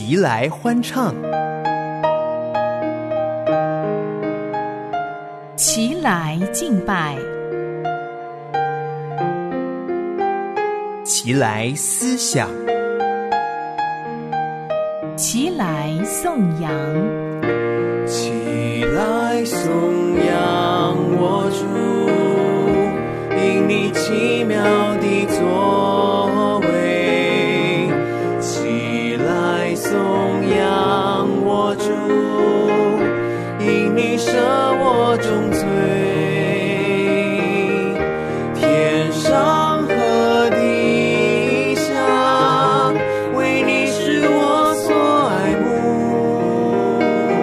齐来欢唱， 齐来敬拜， 齐来思想， 齐来颂扬， 齐来颂扬我主，因你奇妙的作为。齐来颂扬我主，因你赦我重罪。天上和地下，为你是我所爱慕。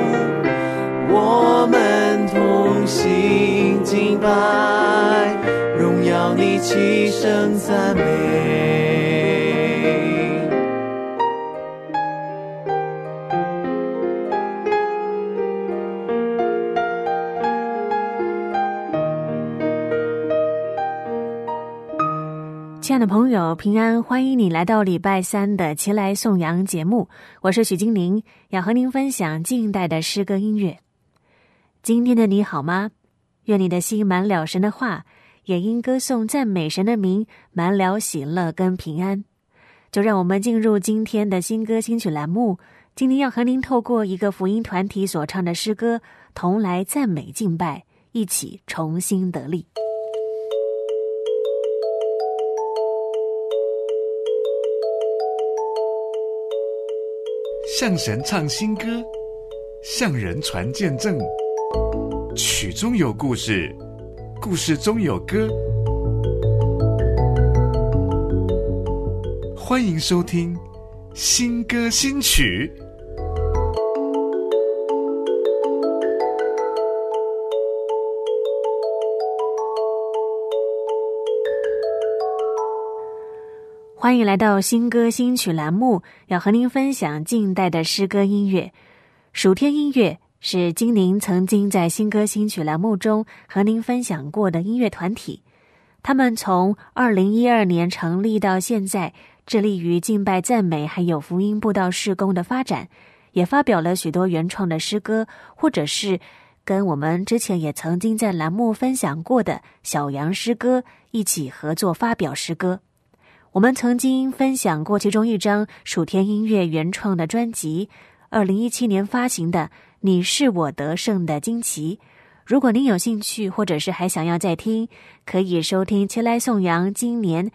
我们同心敬拜，荣耀你，齐声赞美。 亲爱的朋友，平安，欢迎你来到礼拜三的齐来颂扬节目，我是许金玲，要和您分享近代的诗歌音乐。今天的你好吗？愿你的心满了神的话，也因歌颂赞美神的名满了喜乐跟平安。就让我们进入今天的新歌新曲栏目，今天要和您透过一个福音团体所唱的诗歌，同来赞美敬拜，一起重新得力。 向神唱新歌，向人传见证，曲中有故事，故事中有歌。欢迎收听新歌新曲。 欢迎来到新歌新曲栏目，要和您分享近代的诗歌音乐。暑天音乐是金玲曾经在新歌新曲栏目中和您分享过的音乐团体，他们从2012年成立到现在，致力于敬拜赞美还有福音布道事工的发展，也发表了许多原创的诗歌，或者是跟我们之前也曾经在栏目分享过的小杨诗歌一起合作发表诗歌。我们曾经分享过其中一张暑天音乐原创的专辑，2017年发行的《你是我得胜的旌旗》。如果您有兴趣，或者是还想要再听，可以收听齐来颂扬今年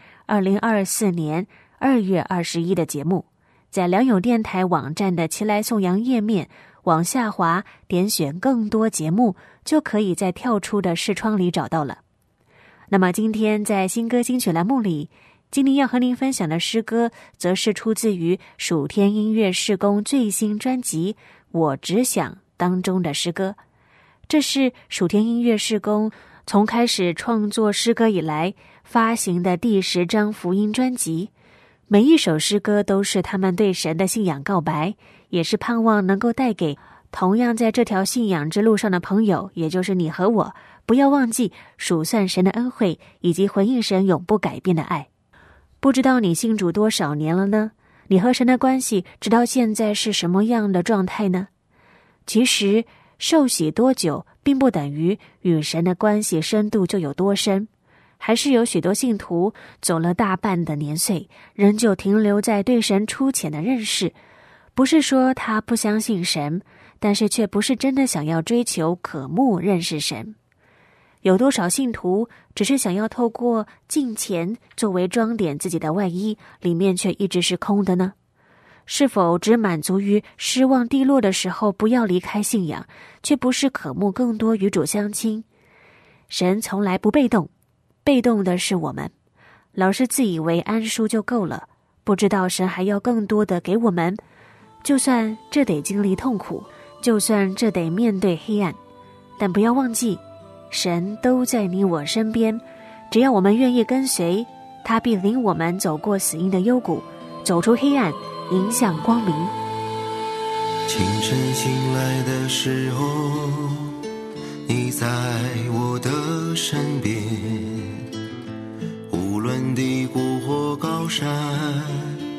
2024年2月21的节目，在良友电台网站的齐来颂扬页面往下滑，点选更多节目，就可以在跳出的视窗里找到了。那么今天在新歌新曲栏目里，今天要和您分享的诗歌则是出自于暑天音乐事工最新专辑《我只想》当中的诗歌。这是暑天音乐事工从开始创作诗歌以来发行的第10张福音专辑，每一首诗歌都是他们对神的信仰告白，也是盼望能够带给同样在这条信仰之路上的朋友，也就是你和我，不要忘记数算神的恩惠，以及回应神永不改变的爱。不知道你信主多少年了呢？你和神的关系直到现在是什么样的状态呢？其实受洗多久并不等于与神的关系深度就有多深，还是有许多信徒走了大半的年岁，仍旧停留在对神粗浅的认识。不是说他不相信神，但是却不是真的想要追求渴慕认识神。有多少信徒只是想要透过敬虔作为装点自己的外衣，里面却一直是空的呢？是否只满足于失望低落的时候不要离开信仰，却不是渴慕更多与主相亲？神从来不被动，被动的是我们，老是自以为安舒就够了，不知道神还要更多的给我们，就算这得经历痛苦，就算这得面对黑暗，但不要忘记神都在你我身边，只要我们愿意跟随，他必领我们走过死荫的幽谷，走出黑暗，迎向光明。 清晨醒来的时候，你在我的身边，无论低谷或高山，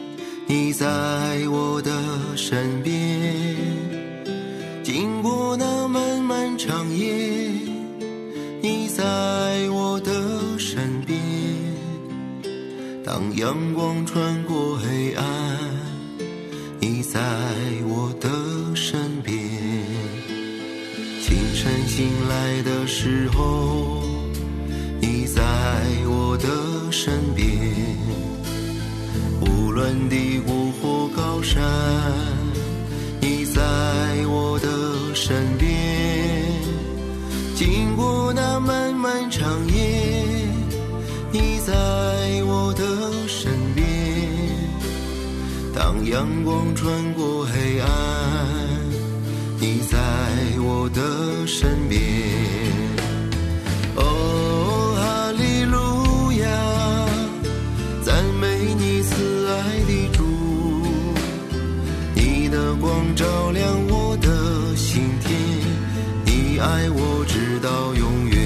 你在我的身边，经过那漫漫长夜，你在我的身边。当阳光穿过黑暗，你在我的身边。清晨醒来的时候，你在我的身边。无论低谷或高山，你在我的身边。经过那漫漫长夜，你在我的身边。当阳光穿过黑暗，你在我的身边。哦，哈利路亚，赞美你慈爱的主，你的光照亮我的心田，你爱我直到永远。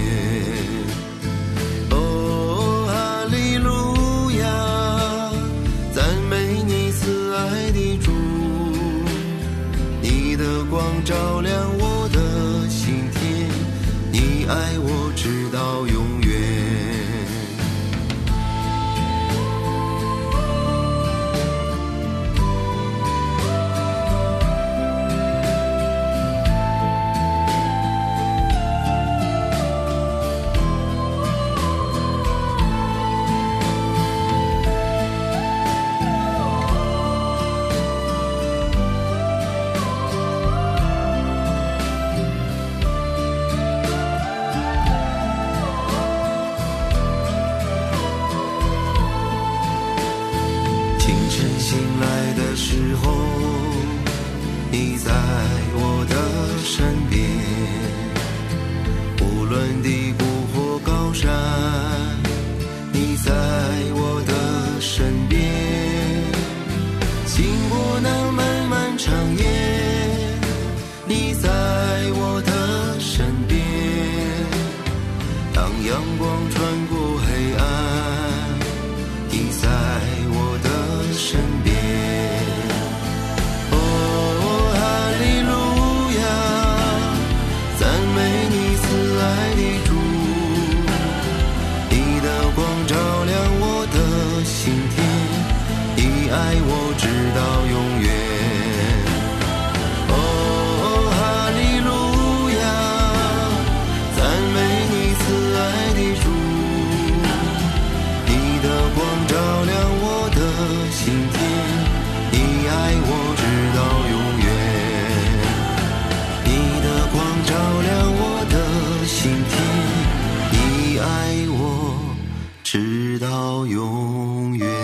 哦，哈利路亚，赞美你慈爱的主，你的光照亮我的心田，你爱我直到永远。醒来的时候，你在我的身边。无论低谷或高山，你在我的身边。经过那漫漫长夜，你在我的身边。当阳光穿过黑暗，你在我的身边。哦，哈利路亚，赞美你慈爱的主，你的光照亮我的心田，你爱我直到永远。哦，哈利路亚，赞美你慈爱的主，你的光照亮我的心田，你爱我直到永远。你的光照亮我的心田，你爱我直到永远。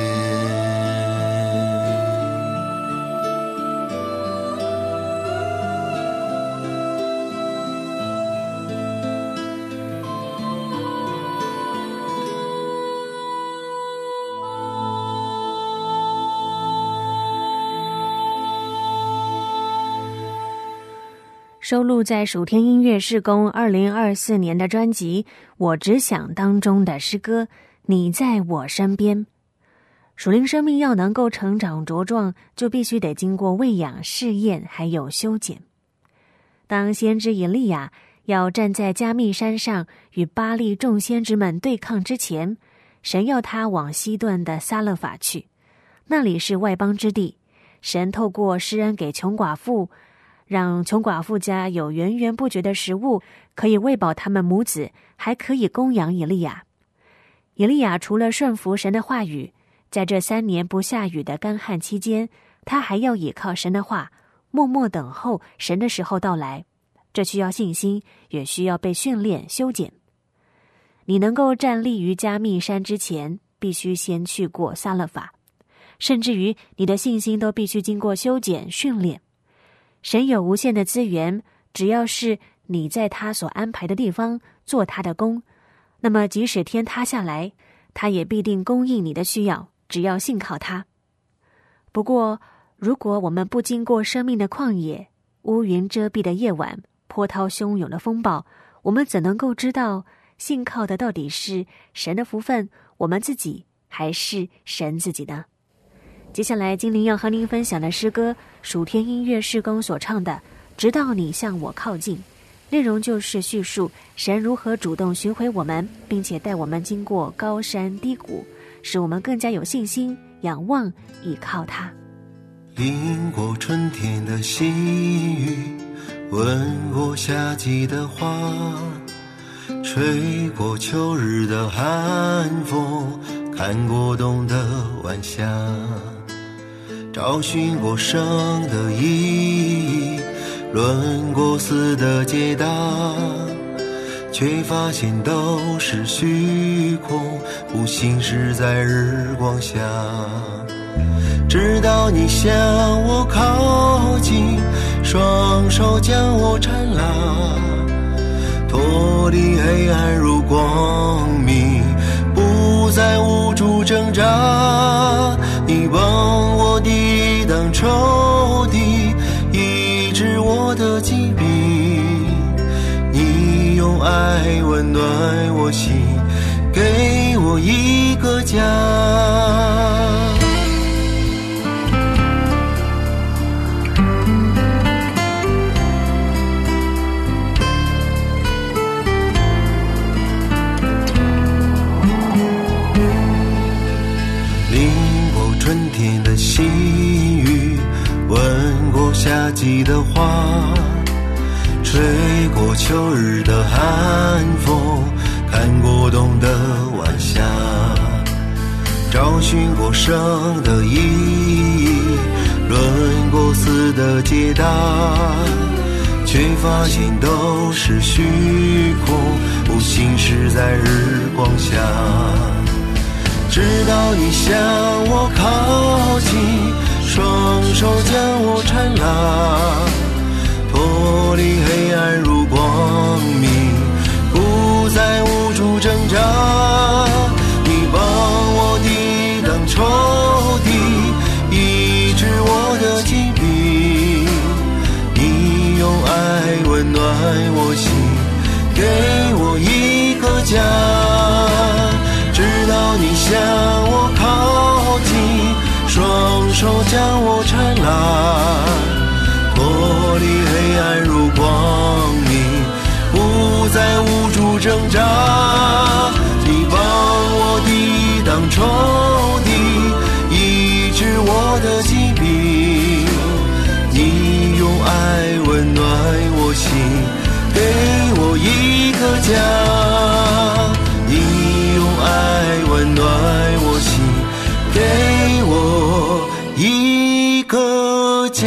收录在属天音乐事工2024年的专辑《我只想》当中的诗歌《你在我身边》。属灵生命要能够成长茁壮，就必须得经过喂养、试验还有修剪。当先知以利亚要站在加密山上与巴力众先知们对抗之前，神要他往西顿的撒勒法去，那里是外邦之地。神透过施恩给穷寡妇，让穷寡妇家有源源不绝的食物，可以喂饱他们母子，还可以供养以利亚。以利亚除了顺服神的话语，在这3年不下雨的干旱期间，他还要倚靠神的话，默默等候神的时候到来。这需要信心，也需要被训练修剪。你能够站立于加密山之前，必须先去过撒勒法，甚至于你的信心都必须经过修剪训练。神有无限的资源，只要是你在他所安排的地方做他的工，那么即使天塌下来，他也必定供应你的需要，只要信靠他。不过，如果我们不经过生命的旷野、乌云遮蔽的夜晚、波涛汹涌的风暴，我们怎能够知道信靠的到底是神的福分，我们自己，还是神自己呢？ 接下来精灵要和您分享的诗歌，属天音乐事工所唱的《直到你向我靠近》，内容就是叙述神如何主动寻回我们，并且带我们经过高山低谷，使我们更加有信心仰望倚靠他。 淋过春天的细雨，闻过夏季的花，吹过秋日的寒风，看过冬的晚霞，找寻过生的意义，论过死的解答，却发现都是虚空，不行驶在日光下。直到你向我靠近，双手将我缠拉，脱离黑暗入光明，不再无助挣扎。你帮我抵挡仇敌，医治我的疾病，你用爱温暖我心，给我一个家。春天的细雨，闻过夏季的花，吹过秋日的寒风，看过冬的晚霞，找寻过生的意义，论过死的解答，却发现都是虚空，不行驶在日光下。直到你向我靠近，双手将我缠拉，脱离黑暗入光明，不再无助挣扎。你帮我抵挡仇敌，医治我的疾病，你用爱温暖我心，给我一个家。直到你向我靠近，双手将我缠拉，脱离黑暗入光明，不再无助挣扎。你帮我抵挡仇敌，医治我的疾病，你用爱温暖我心，给我一个家。爱温暖我心，给我一个家。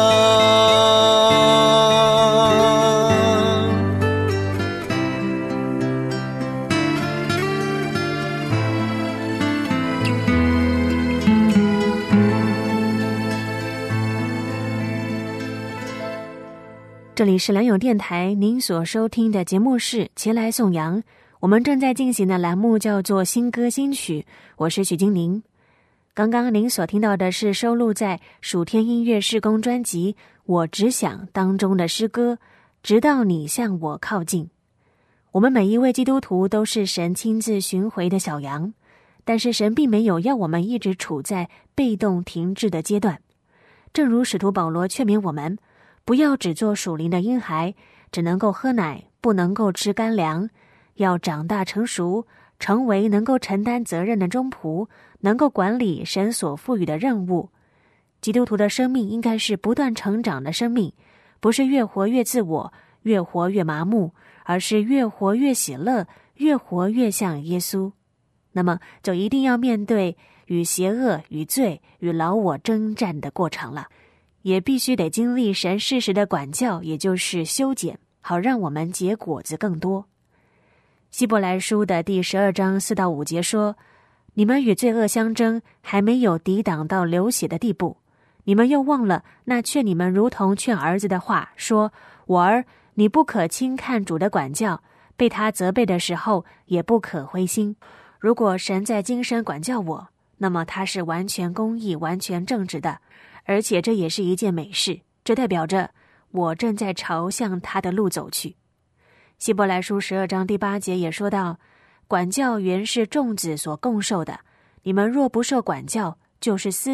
这里是良友电台，您所收听的节目是前来颂扬。我们正在进行的栏目叫做新歌新曲，我是许金玲。刚刚您所听到的是收录在属天音乐事工专辑《我只想》当中的诗歌，直到你向我靠近。我们每一位基督徒都是神亲自寻回的小羊，但是神并没有要我们一直处在被动停滞的阶段。正如使徒保罗劝勉我们，不要只做属灵的婴孩，只能够喝奶，不能够吃干粮，要长大成熟，成为能够承担责任的忠仆，能够管理神所赋予的任务。基督徒的生命应该是不断成长的生命，不是越活越自我，越活越麻木，而是越活越喜乐，越活越像耶稣。那么就一定要面对与邪恶、与罪、与老我征战的过程了，也必须得经历神适时的管教，也就是修剪，好让我们结果子更多。希伯来书的第12章4到5节说，你们与罪恶相争，还没有抵挡到流血的地步。你们又忘了那劝你们如同劝儿子的话，说，我儿，你不可轻看主的管教，被他责备的时候，也不可灰心。如果神在今生管教我，那么他是完全公义、完全正直的，而且这也是一件美事，这代表着我正在朝向他的路走去。希伯来书12章第8节也说到，管教原是众子所共受的，你们若不受管教，就是私子，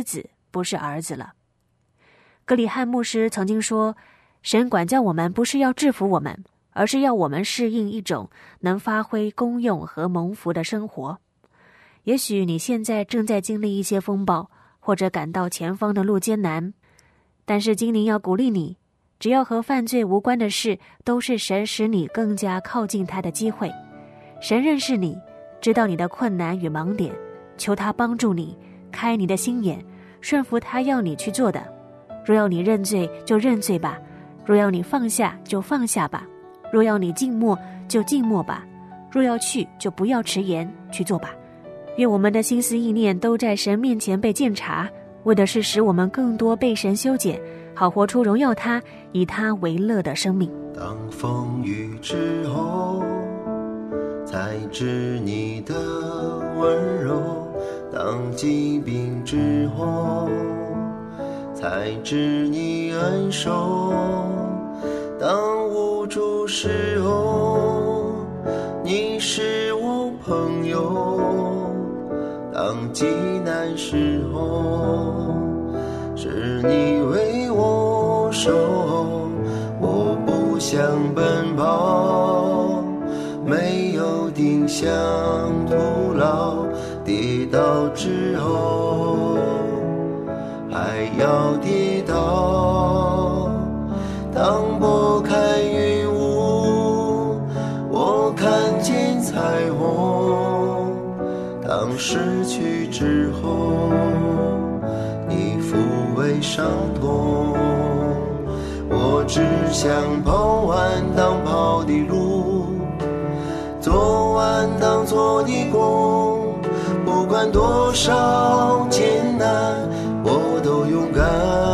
不是儿子了。格里汉牧师曾经说，神管教我们不是要制服我们，而是要我们适应一种能发挥功用和蒙福的生活。也许你现在正在经历一些风暴，或者感到前方的路艰难，但是精灵要鼓励你，只要和犯罪无关的事，都是神使你更加靠近他的机会。神认识你，知道你的困难与盲点，求他帮助你，开你的心眼，顺服他要你去做的。若要你认罪，就认罪吧；若要你放下，就放下吧；若要你静默，就静默吧；若要去，就不要迟延，去做吧。愿我们的心思意念都在神面前被鉴察，为的是使我们更多被神修剪，好活出荣耀他、以他为乐的生命。 当风雨之后，才知你的温柔；当疾病之后，才知你恩手；当无助时候，你是我朋友；当极难时候，是你为我守。我不想奔跑，没有定向徒劳，跌倒之后还要跌倒。当拨开云雾，我看见彩虹；当失去之后，你抚慰伤痛。我只想跑完当跑的路，做完当做的工，不管多少艰难，我都勇敢。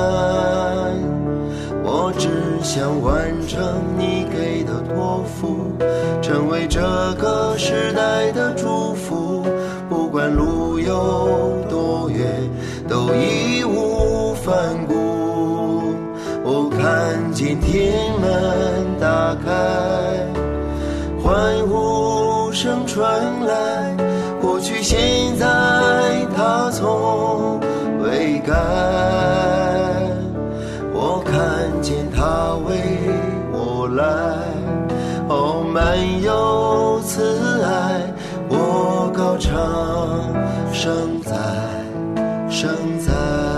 我只想完成你给的托付，成为这个时代的祝福。不管路有多远，都义无反顾。我看见天门打开，欢呼声传来，过去现在它从未改。我看见它为我来，哦，满有慈爱。我高唱圣哉圣哉。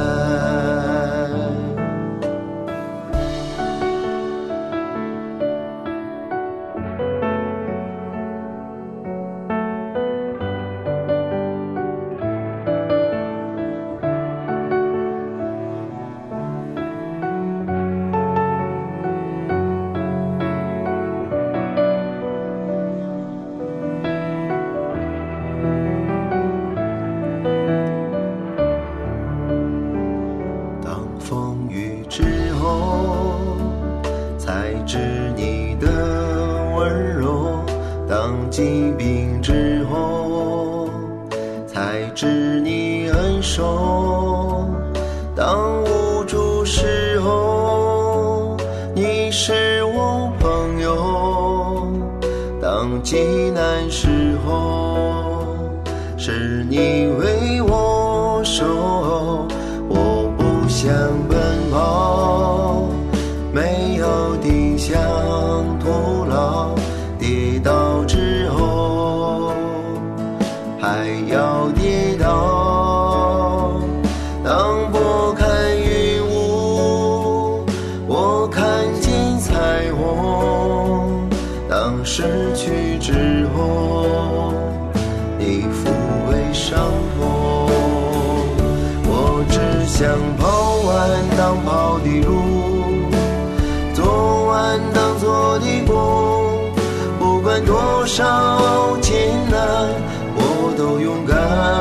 疾病之后，才知你恩手；当无助时候，你是我朋友；当极难时候，是你为我守。我不想奔跑，没有定向徒劳，跌倒之后还要跌倒。当拨开云雾，我看见彩虹。当失去之后，你抚慰伤痛。我只想跑完当跑的路，做完当做的工，不管多少艰难，我都勇敢。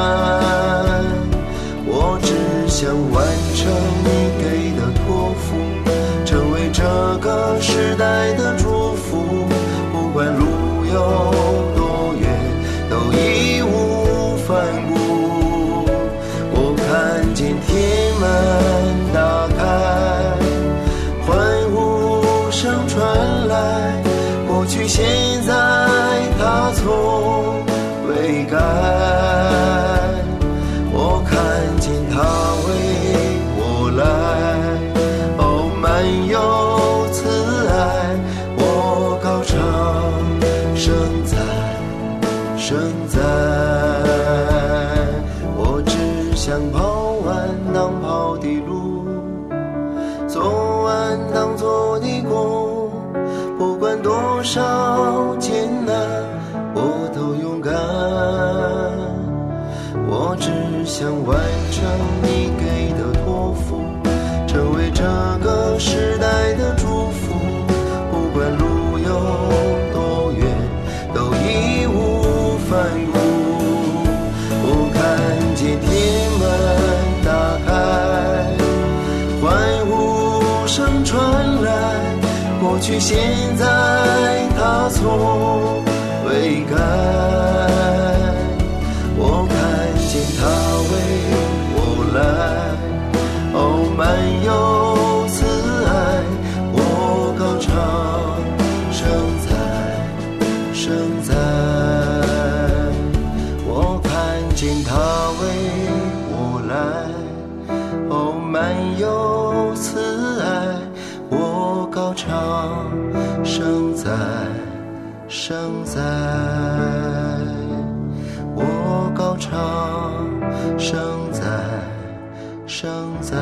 我只想完成你给的托付，成为这个时代的祝福。不管路有多远，都义无反顾。我看见天门打开，欢呼声传来，过去现在它从未改。我看见它为我只想完成你给的托付，成为这个时代的祝福。不管路有多远，都义无反顾。我看见天门打开，欢呼声传来，过去现在它从未改。我看见他为我来，哦，满有慈爱，我高唱圣哉圣哉。我看见他为我来，哦，满有慈爱，我高唱圣哉圣哉。我高唱圣哉圣哉。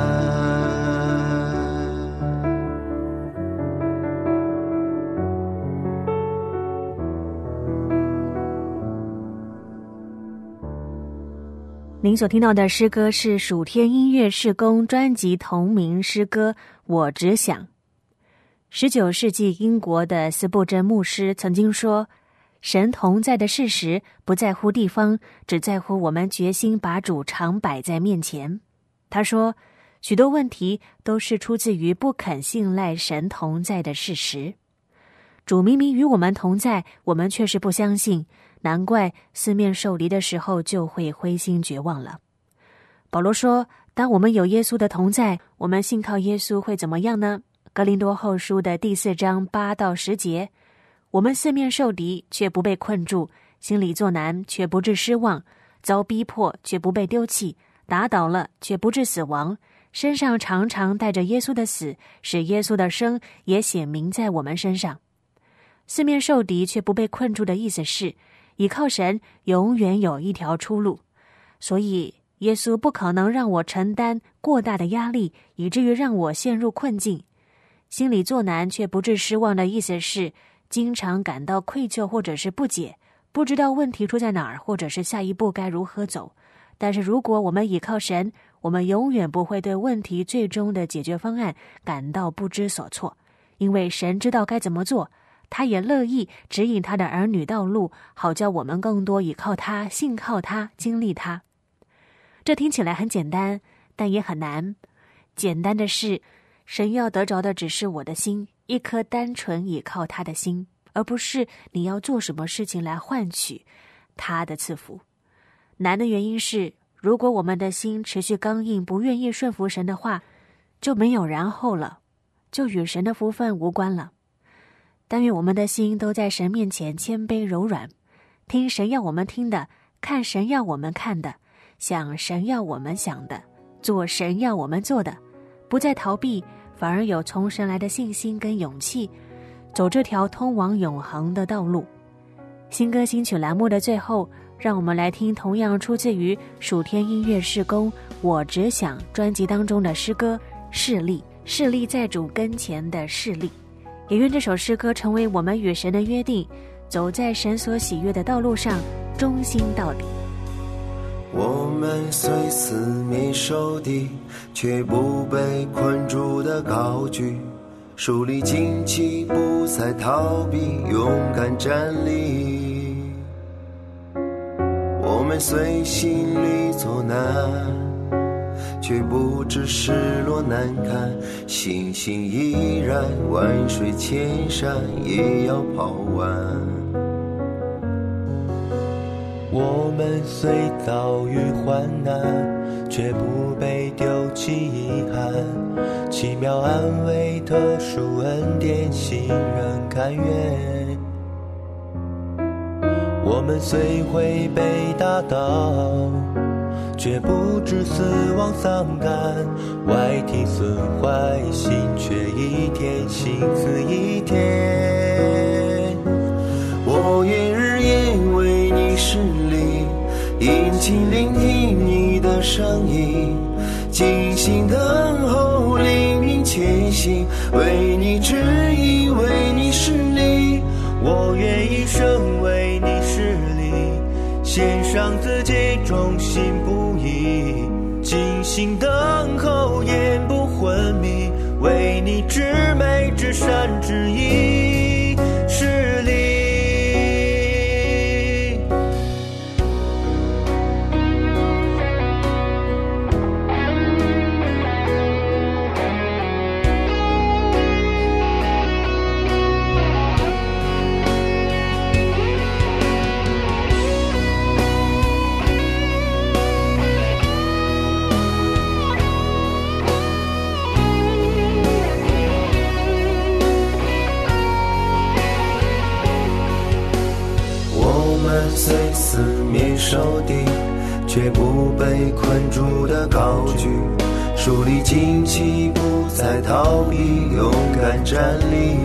您所听到的诗歌是属天音乐事工专辑同名诗歌《我只想》。19世纪英国的斯布真牧师曾经说，神同在的事实不在乎地方，只在乎我们决心把主常摆在面前。他说，许多问题都是出自于不肯信赖神同在的事实。主明明与我们同在，我们却是不相信，难怪四面受敌的时候就会灰心绝望了。保罗说，当我们有耶稣的同在，我们信靠耶稣会怎么样呢？哥林多后书的第4章8到10节，我们四面受敌，却不被困住；心里作难，却不致失望；遭逼迫，却不被丢弃；打倒了，却不致死亡。身上常常带着耶稣的死，使耶稣的生也显明在我们身上。四面受敌却不被困住的意思是，倚靠神永远有一条出路。所以耶稣不可能让我承担过大的压力，以至于让我陷入困境。心里作难却不致失望的意思是，经常感到愧疚或者是不解，不知道问题出在哪儿，或者是下一步该如何走。但是如果我们倚靠神，我们永远不会对问题最终的解决方案感到不知所措，因为神知道该怎么做，他也乐意指引他的儿女道路，好叫我们更多倚靠他，信靠他，经历他。这听起来很简单，但也很难。简单的是，神要得着的只是我的心，一颗单纯倚靠他的心，而不是你要做什么事情来换取他的赐福。难的原因是，如果我们的心持续刚硬，不愿意顺服神的话，就没有然后了，就与神的福分无关了。但愿我们的心都在神面前谦卑柔软，听神要我们听的，看神要我们看的，想神要我们想的，做神要我们做的，不再逃避，反而有从神来的信心跟勇气，走这条通往永恒的道路。新歌新曲栏目的最后，让我们来听同样出自于属天音乐事工我只想专辑当中的诗歌势力，势力在主跟前的势力。也愿这首诗歌成为我们与神的约定，走在神所喜悦的道路上，忠心到底。 我们虽四面受敌，却不被困住的高举，树立旌旗，不再逃避，勇敢站立。我们虽心里作难，却不知失落难堪，信心依然，万水千山也要跑完。 我们虽遭遇患难，却不被丢弃遗憾，奇妙安慰，特殊恩典，信任甘愿。我们虽会被打倒，却不知死亡丧胆，外体损坏，心却一天，心思一天。我愿日夜为你侍立，殷勤聆听你的声音，精心等候，灵命前行，为你旨意，为你侍立。我愿一生为你侍立， 献上自己，忠心不移，精心等候，眼不昏迷，为你至美至善至义是力。 虽四面受敌，却不被困住的高举，树立旌旗，不再逃避，勇敢站立。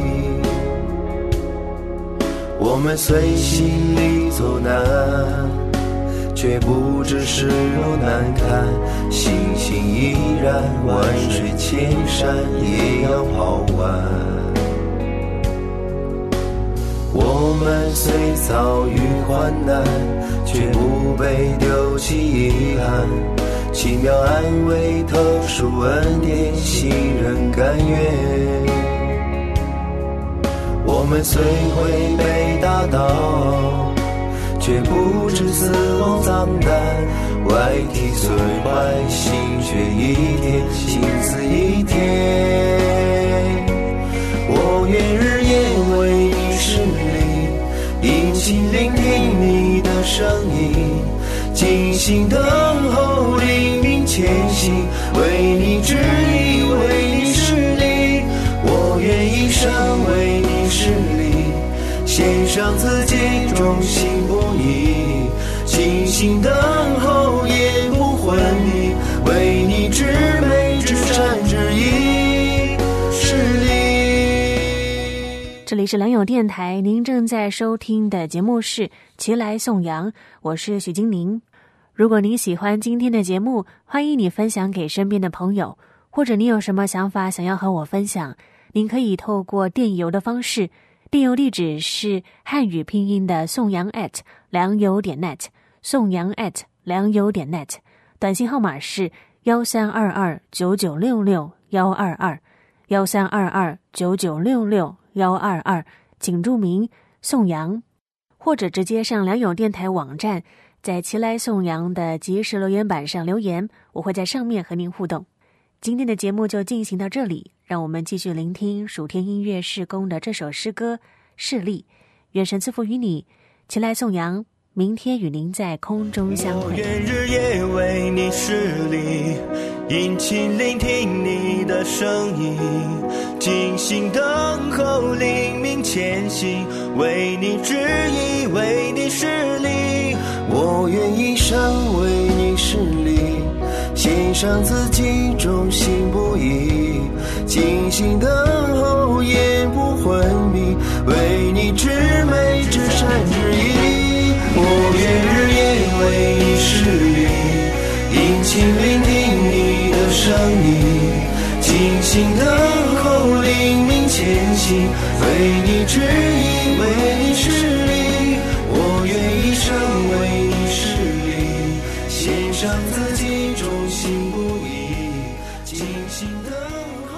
我们虽心里走难，却不知势路难堪，信心依然，万水千山也要跑完。我们虽遭遇患难，却不被丢弃遗憾，奇妙安慰，特殊恩典，信任甘愿。我们虽会被打倒，却不知死亡脏胆，外体虽坏，心却一天，心思一天。我愿日夜为你侍立，殷勤聆听你的声音，静心等候，灵命前行，为你旨意，为你侍立。我愿一生为你侍立，献上自己，忠心不移，静心等候，眼不昏迷，为你至美至善至义侍立。 这里是良友电台，您正在收听的节目是齐来颂扬，我是许金玲。如果您喜欢今天的节目，欢迎你分享给身边的朋友，或者你有什么想法想要和我分享，您可以透过电邮的方式，电邮地址是汉语拼音的颂扬@良友.net， 颂扬@良友.net， 短信号码是132299661122 132299661122，请注明颂扬，或者直接上良友电台网站，在齐来颂扬的即时留言板上留言，我会在上面和您互动。今天的节目就进行到这里，让我们继续聆听属天音乐事工的这首诗歌《示例》。愿神赐福于你，齐来颂扬，明天与您在空中相会。 我愿日夜为你侍立，殷勤聆听你的声音，静心等候，灵命前行，为你旨意，为你侍立。 我愿一生为你侍立，献上自己，忠心不移，静心等候，眼不昏迷，为你至美至善至义。我愿日夜为你侍立，殷勤聆听你的声音，静心等候，灵命前行，为你旨意，为你侍立。我愿一生为你侍立，献上自己，忠心不移，静心等候。